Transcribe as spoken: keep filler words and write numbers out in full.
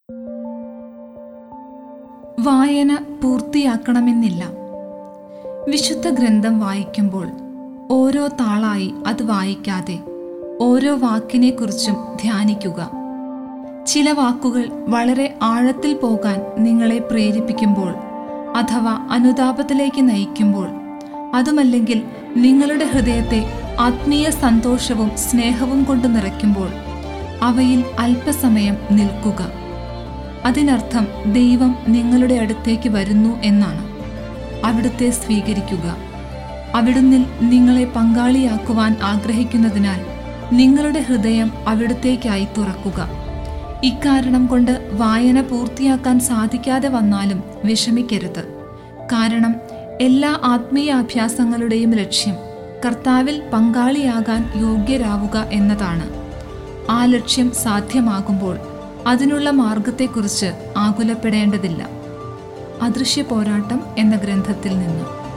വായന പൂർത്തിയാക്കണമെന്നില്ല. വിശുദ്ധ ഗ്രന്ഥം വായിക്കുമ്പോൾ ഓരോ താളായി അത് വായിക്കാതെ ഓരോ വാക്കിനെക്കുറിച്ചും ധ്യാനിക്കുക. ചില വാക്കുകൾ വളരെ ആഴത്തിൽ പോകാൻ നിങ്ങളെ പ്രേരിപ്പിക്കുമ്പോൾ അഥവാ അനുതാപത്തിലേക്ക് നയിക്കുമ്പോൾ, അതുമല്ലെങ്കിൽ നിങ്ങളുടെ ഹൃദയത്തെ ആത്മീയ സന്തോഷവും സ്നേഹവും കൊണ്ട് നിറയ്ക്കുമ്പോൾ അവയിൽ അല്പസമയം നിൽക്കുക. അതിനർത്ഥം ദൈവം നിങ്ങളുടെ അടുത്തേക്ക് വരുന്നു എന്നാണ്. അവിടുത്തെ സ്വീകരിക്കുക. അവിടുന്ന് നിങ്ങളെ പങ്കാളിയാക്കുവാൻ ആഗ്രഹിക്കുന്നതിനാൽ നിങ്ങളുടെ ഹൃദയം അവിടുത്തേക്കായി തുറക്കുക. ഇക്കാരണം കൊണ്ട് വായന പൂർത്തിയാക്കാൻ സാധിക്കാതെ വന്നാലും വിഷമിക്കരുത്. കാരണം എല്ലാ ആത്മീയ അഭ്യാസങ്ങളുടെയും ലക്ഷ്യം കർത്താവിൽ പങ്കാളിയാകാൻ യോഗ്യരാവുക എന്നതാണ്. ആ ലക്ഷ്യം സാധ്യമാകുമ്പോൾ അതിനുള്ള മാർഗത്തെക്കുറിച്ച് ആകുലപ്പെടേണ്ടതില്ല. അദൃശ്യ പോരാട്ടം എന്ന ഗ്രന്ഥത്തിൽ നിന്ന്.